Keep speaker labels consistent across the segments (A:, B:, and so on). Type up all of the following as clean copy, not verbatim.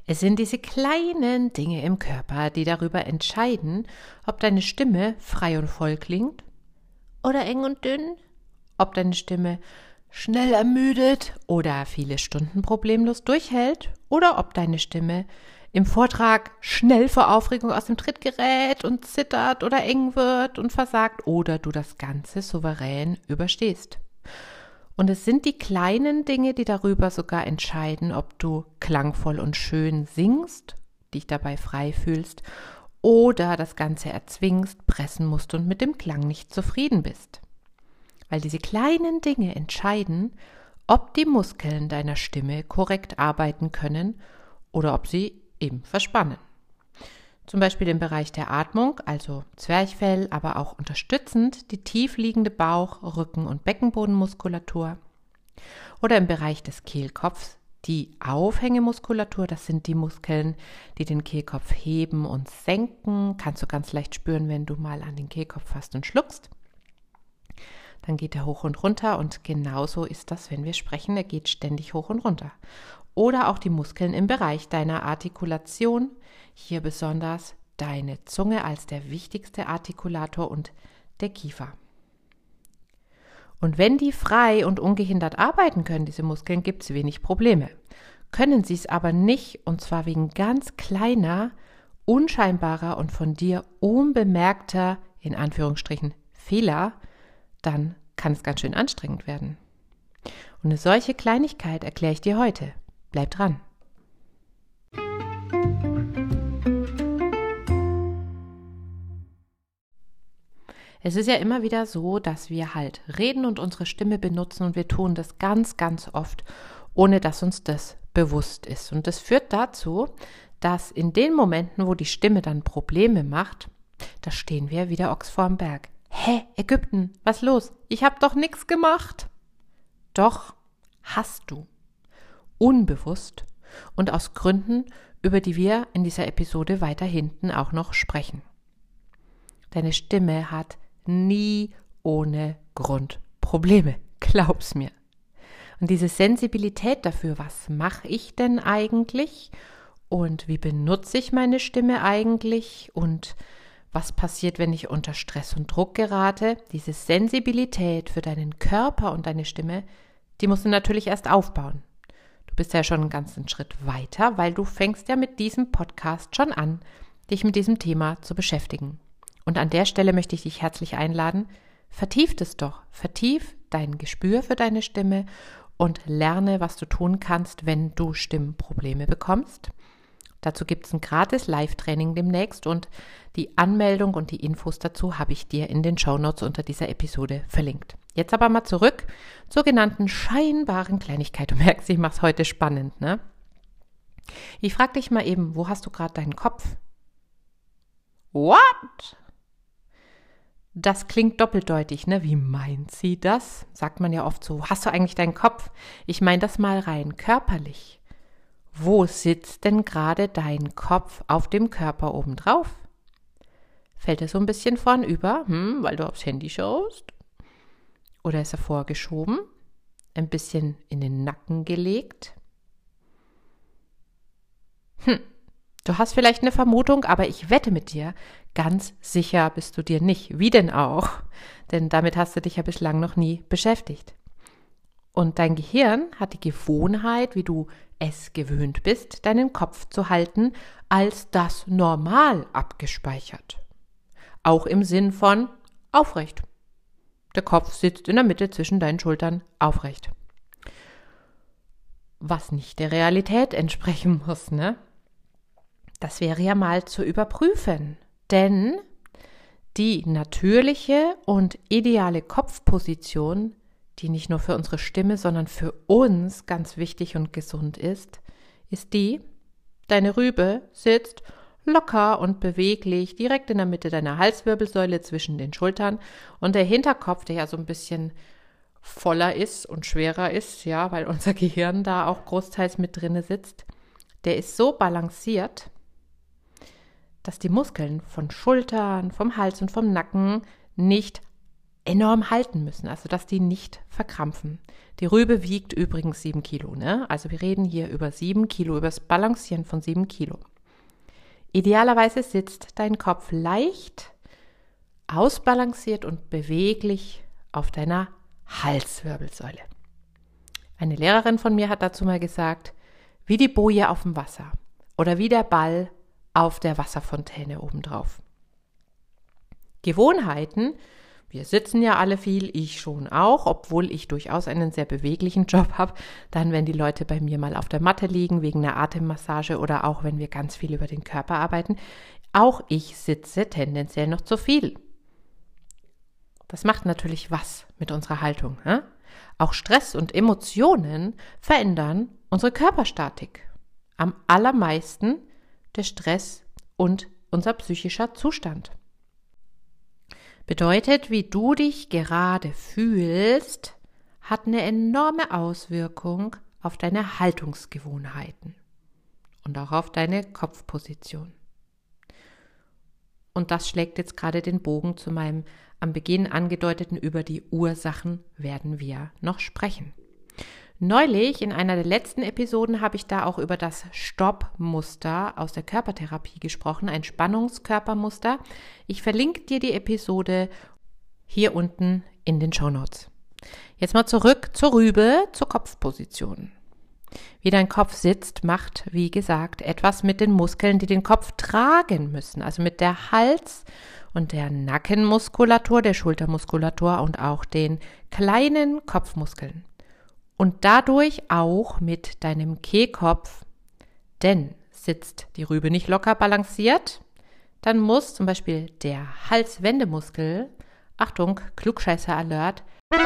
A: Es sind diese kleinen Dinge im Körper, die darüber entscheiden, ob deine Stimme frei und voll klingt oder eng und dünn, ob deine Stimme schnell ermüdet oder viele Stunden problemlos durchhält oder ob deine Stimme im Vortrag schnell vor Aufregung aus dem Tritt gerät und zittert oder eng wird und versagt oder du das Ganze souverän überstehst. Und es sind die kleinen Dinge, die darüber sogar entscheiden, ob du klangvoll und schön singst, dich dabei frei fühlst oder das Ganze erzwingst, pressen musst und mit dem Klang nicht zufrieden bist. Weil diese kleinen Dinge entscheiden, ob die Muskeln deiner Stimme korrekt arbeiten können oder ob sie eben verspannen. Zum Beispiel im Bereich der Atmung, also Zwerchfell, aber auch unterstützend die tief liegende Bauch-, Rücken- und Beckenbodenmuskulatur. Oder im Bereich des Kehlkopfs die Aufhängemuskulatur, das sind die Muskeln, die den Kehlkopf heben und senken. Kannst du ganz leicht spüren, wenn du mal an den Kehlkopf fasst und schluckst. Dann geht er hoch und runter und genauso ist das, wenn wir sprechen, er geht ständig hoch und runter. Oder auch die Muskeln im Bereich deiner Artikulation, hier besonders deine Zunge als der wichtigste Artikulator und der Kiefer. Und wenn die frei und ungehindert arbeiten können, diese Muskeln, gibt es wenig Probleme. Können sie es aber nicht, und zwar wegen ganz kleiner, unscheinbarer und von dir unbemerkter, in Anführungsstrichen, Fehler, dann kann es ganz schön anstrengend werden. Und eine solche Kleinigkeit erkläre ich dir heute. Bleib dran. Es ist ja immer wieder so, dass wir halt reden und unsere Stimme benutzen und wir tun das ganz, ganz oft, ohne dass uns das bewusst ist. Und das führt dazu, dass in den Momenten, wo die Stimme dann Probleme macht, da stehen wir wie der Ochs vorm Berg. Hä, Ägypten, was los? Ich habe doch nichts gemacht. Doch, hast du. Unbewusst und aus Gründen, über die wir in dieser Episode weiter hinten auch noch sprechen. Deine Stimme hat nie ohne Grund Probleme, glaub's mir. Und diese Sensibilität dafür, was mache ich denn eigentlich und wie benutze ich meine Stimme eigentlich und was passiert, wenn ich unter Stress und Druck gerate, diese Sensibilität für deinen Körper und deine Stimme, die musst du natürlich erst aufbauen. Du bist ja schon einen ganzen Schritt weiter, weil du fängst ja mit diesem Podcast schon an, dich mit diesem Thema zu beschäftigen. Und an der Stelle möchte ich dich herzlich einladen, vertief es doch, vertief dein Gespür für deine Stimme und lerne, was du tun kannst, wenn du Stimmprobleme bekommst. Dazu gibt es ein gratis Live-Training demnächst und die Anmeldung und die Infos dazu habe ich dir in den Shownotes unter dieser Episode verlinkt. Jetzt aber mal zurück zur genannten scheinbaren Kleinigkeit. Du merkst, ich mache es heute spannend, ne? Ich frage dich mal eben, wo hast du gerade deinen Kopf? What? Das klingt doppeldeutig, ne? Wie meint sie das? Sagt man ja oft so, hast du eigentlich deinen Kopf? Ich meine das mal rein körperlich. Wo sitzt denn gerade dein Kopf auf dem Körper obendrauf? Fällt er so ein bisschen vornüber, weil du aufs Handy schaust? Oder ist er vorgeschoben? Ein bisschen in den Nacken gelegt? Du hast vielleicht eine Vermutung, aber ich wette mit dir, ganz sicher bist du dir nicht. Wie denn auch? Denn damit hast du dich ja bislang noch nie beschäftigt. Und dein Gehirn hat die Gewohnheit, wie du es gewöhnt bist, deinen Kopf zu halten, als das normal abgespeichert. Auch im Sinn von aufrecht. Der Kopf sitzt in der Mitte zwischen deinen Schultern aufrecht. Was nicht der Realität entsprechen muss, ne? Das wäre ja mal zu überprüfen. Denn die natürliche und ideale Kopfposition, die nicht nur für unsere Stimme, sondern für uns ganz wichtig und gesund ist die, deine Rübe sitzt locker und beweglich direkt in der Mitte deiner Halswirbelsäule zwischen den Schultern und der Hinterkopf, der ja so ein bisschen voller ist und schwerer ist, ja, weil unser Gehirn da auch großteils mit drinne sitzt, der ist so balanciert, dass die Muskeln von Schultern, vom Hals und vom Nacken nicht enorm halten müssen, also dass die nicht verkrampfen. Die Rübe wiegt übrigens 7 Kilo, ne? Also wir reden hier über 7 Kilo, über das Balancieren von 7 Kilo. Idealerweise sitzt dein Kopf leicht, ausbalanciert und beweglich auf deiner Halswirbelsäule. Eine Lehrerin von mir hat dazu mal gesagt, wie die Boje auf dem Wasser oder wie der Ball auf der Wasserfontäne obendrauf. Gewohnheiten, wir sitzen ja alle viel, ich schon auch, obwohl ich durchaus einen sehr beweglichen Job habe, dann wenn die Leute bei mir mal auf der Matte liegen wegen einer Atemmassage oder auch wenn wir ganz viel über den Körper arbeiten, auch ich sitze tendenziell noch zu viel. Das macht natürlich was mit unserer Haltung. Ja? Auch Stress und Emotionen verändern unsere Körperstatik. Am allermeisten der Stress und unser psychischer Zustand. Bedeutet, wie du dich gerade fühlst, hat eine enorme Auswirkung auf deine Haltungsgewohnheiten und auch auf deine Kopfposition. Und das schlägt jetzt gerade den Bogen zu meinem am Beginn angedeuteten, über die Ursachen werden wir noch sprechen. Neulich, in einer der letzten Episoden, habe ich da auch über das Stoppmuster aus der Körpertherapie gesprochen, ein Spannungskörpermuster. Ich verlinke dir die Episode hier unten in den Shownotes. Jetzt mal zurück zur Rübe, zur Kopfposition. Wie dein Kopf sitzt, macht, wie gesagt, etwas mit den Muskeln, die den Kopf tragen müssen, also mit der Hals- und der Nackenmuskulatur, der Schultermuskulatur und auch den kleinen Kopfmuskeln. Und dadurch auch mit deinem Kehlkopf, denn sitzt die Rübe nicht locker balanciert, dann muss zum Beispiel der Halswendemuskel, Achtung, Klugscheißer-Alert,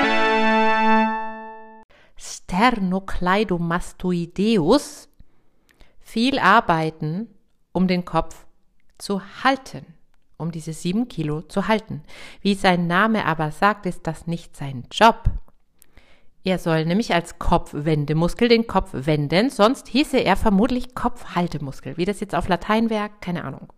A: Sternocleidomastoideus, viel arbeiten, um den Kopf zu halten, um diese 7 Kilo zu halten. Wie sein Name aber sagt, ist das nicht sein Job. Er soll nämlich als Kopfwendemuskel den Kopf wenden, sonst hieße er vermutlich Kopfhaltemuskel. Wie das jetzt auf Latein wäre, keine Ahnung.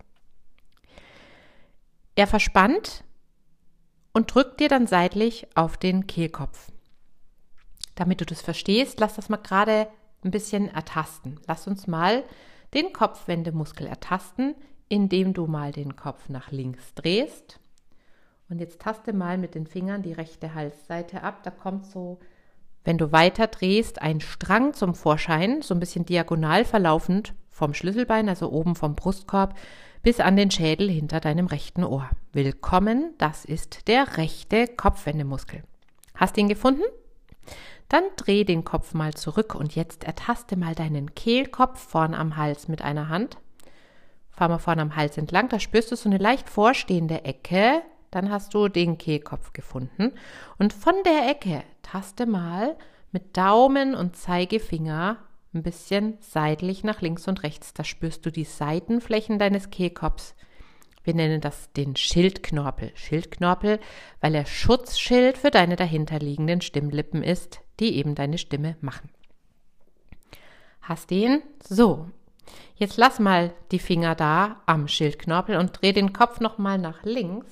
A: Er verspannt und drückt dir dann seitlich auf den Kehlkopf. Damit du das verstehst, lass das mal gerade ein bisschen ertasten. Lass uns mal den Kopfwendemuskel ertasten, indem du mal den Kopf nach links drehst. Und jetzt taste mal mit den Fingern die rechte Halsseite ab. Da kommt so, wenn du weiter drehst, ein Strang zum Vorschein, so ein bisschen diagonal verlaufend vom Schlüsselbein, also oben vom Brustkorb, bis an den Schädel hinter deinem rechten Ohr. Willkommen, das ist der rechte Kopfwendemuskel. Hast du ihn gefunden? Dann dreh den Kopf mal zurück und jetzt ertaste mal deinen Kehlkopf vorn am Hals mit einer Hand. Fahr mal vorn am Hals entlang, da spürst du so eine leicht vorstehende Ecke. Dann hast du den Kehlkopf gefunden. Und von der Ecke taste mal mit Daumen und Zeigefinger ein bisschen seitlich nach links und rechts. Da spürst du die Seitenflächen deines Kehlkopfs. Wir nennen das den Schildknorpel. Schildknorpel, weil er Schutzschild für deine dahinterliegenden Stimmlippen ist, die eben deine Stimme machen. Hast du ihn? So. Jetzt lass mal die Finger da am Schildknorpel und dreh den Kopf nochmal nach links.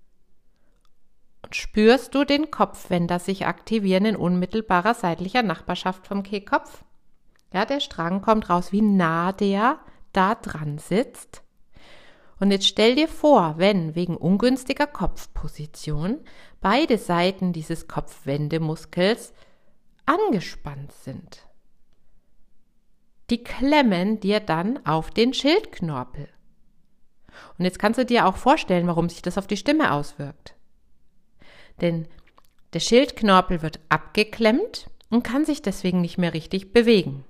A: Und spürst du den Kopfwender sich aktivieren in unmittelbarer seitlicher Nachbarschaft vom Kehlkopf? Ja, der Strang kommt raus, wie nah der da dran sitzt. Und jetzt stell dir vor, wenn wegen ungünstiger Kopfposition beide Seiten dieses Kopfwendemuskels angespannt sind. Die klemmen dir dann auf den Schildknorpel. Und jetzt kannst du dir auch vorstellen, warum sich das auf die Stimme auswirkt. Denn der Schildknorpel wird abgeklemmt und kann sich deswegen nicht mehr richtig bewegen.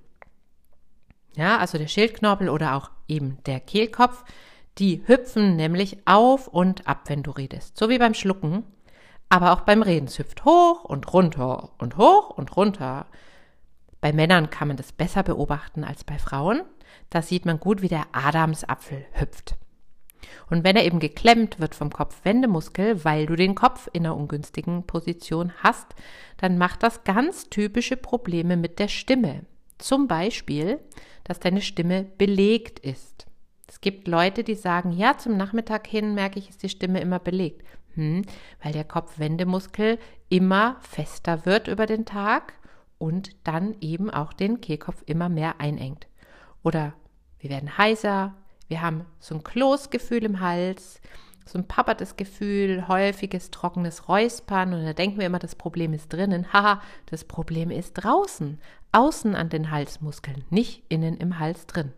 A: Ja, also der Schildknorpel oder auch eben der Kehlkopf, die hüpfen nämlich auf und ab, wenn du redest. So wie beim Schlucken, aber auch beim Reden. Es hüpft hoch und runter und hoch und runter. Bei Männern kann man das besser beobachten als bei Frauen. Da sieht man gut, wie der Adamsapfel hüpft. Und wenn er eben geklemmt wird vom Kopfwendemuskel, weil du den Kopf in einer ungünstigen Position hast, dann macht das ganz typische Probleme mit der Stimme. Zum Beispiel, dass deine Stimme belegt ist. Es gibt Leute, die sagen, ja, zum Nachmittag hin merke ich, ist die Stimme immer belegt. Weil der Kopfwendemuskel immer fester wird über den Tag und dann eben auch den Kehlkopf immer mehr einengt. Oder wir werden heiser, wir haben so ein Kloßgefühl im Hals, so ein pappertes Gefühl, häufiges trockenes Räuspern und da denken wir immer, das Problem ist drinnen. Haha, das Problem ist draußen, außen an den Halsmuskeln, nicht innen im Hals drin.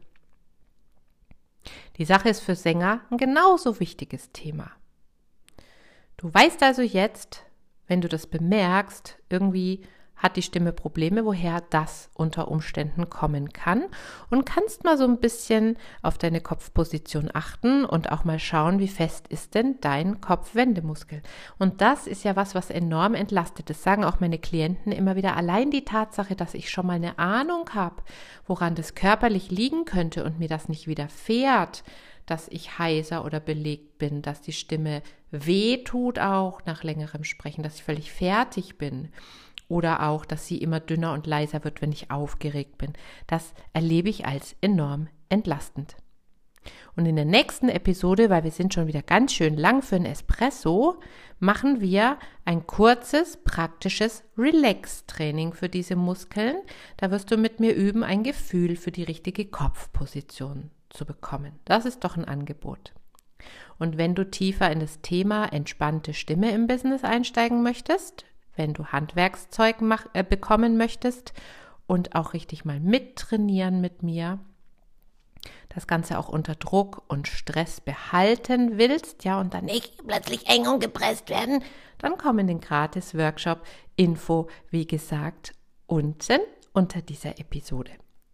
A: Die Sache ist für Sänger ein genauso wichtiges Thema. Du weißt also jetzt, wenn du das bemerkst, irgendwie hat die Stimme Probleme, woher das unter Umständen kommen kann und kannst mal so ein bisschen auf deine Kopfposition achten und auch mal schauen, wie fest ist denn dein Kopfwendemuskel. Und das ist ja was enorm entlastet. Das sagen auch meine Klienten immer wieder. Allein die Tatsache, dass ich schon mal eine Ahnung habe, woran das körperlich liegen könnte und mir das nicht widerfährt, dass ich heiser oder belegt bin, dass die Stimme weh tut auch nach längerem Sprechen, dass ich völlig fertig bin. Oder auch, dass sie immer dünner und leiser wird, wenn ich aufgeregt bin. Das erlebe ich als enorm entlastend. Und in der nächsten Episode, weil wir sind schon wieder ganz schön lang für ein Espresso, machen wir ein kurzes, praktisches Relax-Training für diese Muskeln. Da wirst du mit mir üben, ein Gefühl für die richtige Kopfposition zu bekommen. Das ist doch ein Angebot. Und wenn du tiefer in das Thema entspannte Stimme im Business einsteigen möchtest, wenn du Handwerkszeug bekommen möchtest und auch richtig mal mittrainieren mit mir, das Ganze auch unter Druck und Stress behalten willst, ja, und dann nicht plötzlich eng und gepresst werden, dann komm in den Gratis-Workshop. Info, wie gesagt, unten unter dieser Episode.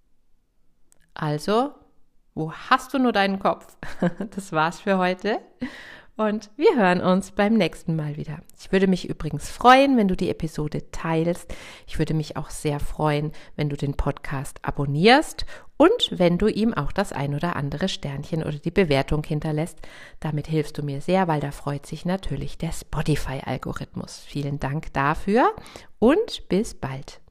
A: Also, wo hast du nur deinen Kopf? Das war's für heute. Und wir hören uns beim nächsten Mal wieder. Ich würde mich übrigens freuen, wenn du die Episode teilst. Ich würde mich auch sehr freuen, wenn du den Podcast abonnierst und wenn du ihm auch das ein oder andere Sternchen oder die Bewertung hinterlässt. Damit hilfst du mir sehr, weil da freut sich natürlich der Spotify-Algorithmus. Vielen Dank dafür und bis bald.